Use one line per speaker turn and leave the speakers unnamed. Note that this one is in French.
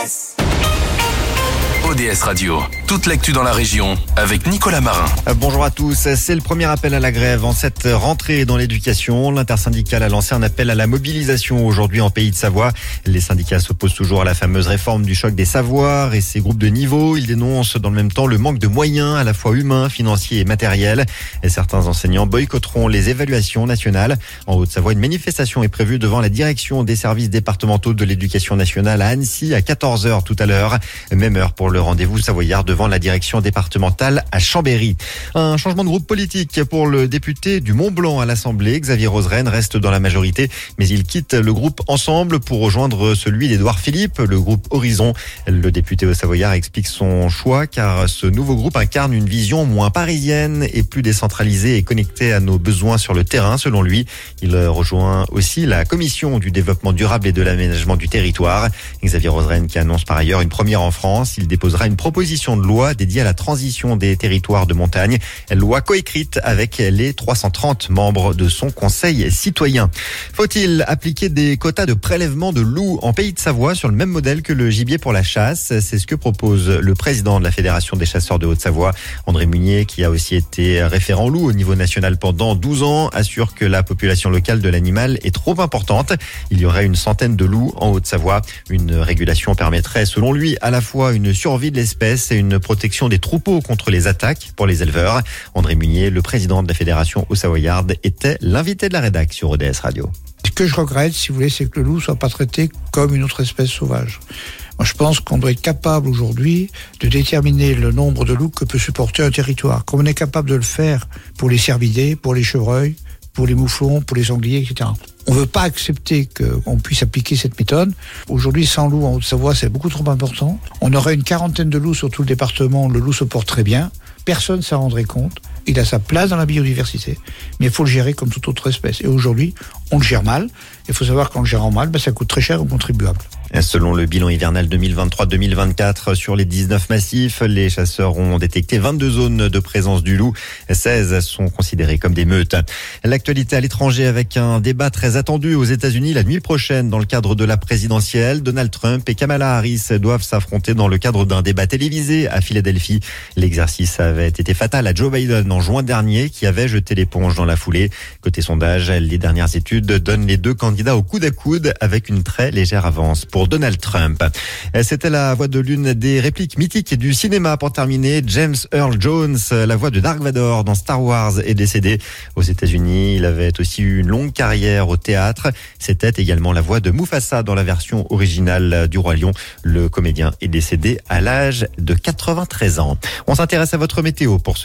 ODS Radio, toute l'actu dans la région avec Nicolas Marin.
Bonjour à tous, c'est le premier appel à la grève en cette rentrée dans l'éducation. L'intersyndicale a lancé un appel à la mobilisation aujourd'hui en Pays de Savoie. Les syndicats s'opposent toujours à la fameuse réforme du choc des savoirs et ses groupes de niveau. Ils dénoncent dans le même temps le manque de moyens à la fois humains, financiers et matériels. Et certains enseignants boycotteront les évaluations nationales. En Haute-Savoie, une manifestation est prévue devant la direction des services départementaux de l'éducation nationale à Annecy à 14h tout à l'heure. Même heure pour le rendez-vous savoyard devant la direction départementale à Chambéry. Un changement de groupe politique pour le député du Mont-Blanc à l'Assemblée. Xavier Roseraine reste dans la majorité, mais il quitte le groupe Ensemble pour rejoindre celui d'Édouard Philippe, le groupe Horizon. Le député savoyard explique son choix car ce nouveau groupe incarne une vision moins parisienne et plus décentralisée et connectée à nos besoins sur le terrain, selon lui. Il rejoint aussi la commission du développement durable et de l'aménagement du territoire. Xavier Roseraine qui annonce par ailleurs une première en France. Il déposera une proposition de loi dédiée à la transition des territoires de montagne. Loi coécrite avec les 330 membres de son conseil citoyen. Faut-il appliquer des quotas de prélèvement de loups en Pays de Savoie sur le même modèle que le gibier pour la chasse? C'est ce que propose le président de la Fédération des chasseurs de Haute-Savoie. André Munier, qui a aussi été référent loup au niveau national pendant 12 ans, assure que la population locale de l'animal est trop importante. Il y aurait une centaine de loups en Haute-Savoie. Une régulation permettrait, selon lui, à la fois une survie de l'espèce et une protection des troupeaux contre les attaques pour les éleveurs. André Munier, le président de la Fédération haut-savoyarde, était l'invité de la rédac sur ODS Radio.
Ce que je regrette, si vous voulez, c'est que le loup soit pas traité comme une autre espèce sauvage. Moi, je pense qu'on doit être capable aujourd'hui de déterminer le nombre de loups que peut supporter un territoire. Comme on est capable de le faire pour les cervidés, pour les chevreuils, pour les mouflons, pour les sangliers, etc. On ne veut pas accepter qu'on puisse appliquer cette méthode. Aujourd'hui, 100 loups en Haute-Savoie, c'est beaucoup trop important. On aurait une quarantaine de loups sur tout le département. Le loup se porte très bien. Personne ne s'en rendrait compte. Il a sa place dans la biodiversité. Mais il faut le gérer comme toute autre espèce. Et aujourd'hui, on le gère mal. Il faut savoir qu'en le gérant mal, ça coûte très cher aux contribuables.
Selon le bilan hivernal 2023-2024, sur les 19 massifs, les chasseurs ont détecté 22 zones de présence du loup. 16 sont considérées comme des meutes. L'actualité à l'étranger avec un débat très attendu aux États-Unis la nuit prochaine dans le cadre de la présidentielle. Donald Trump et Kamala Harris doivent s'affronter dans le cadre d'un débat télévisé à Philadelphie. L'exercice avait été fatal à Joe Biden en juin dernier qui avait jeté l'éponge dans la foulée. Côté sondage, les dernières études donnent les deux candidats au coude à coude avec une très légère avance pour Donald Trump. C'était la voix de l'une des répliques mythiques du cinéma pour terminer. James Earl Jones, la voix de Dark Vador dans Star Wars, est décédé aux États-Unis. Il avait aussi eu une longue carrière au théâtre. C'était également la voix de Mufasa dans la version originale du Roi Lion. Le comédien est décédé à l'âge de 93 ans. On s'intéresse à votre météo pour ce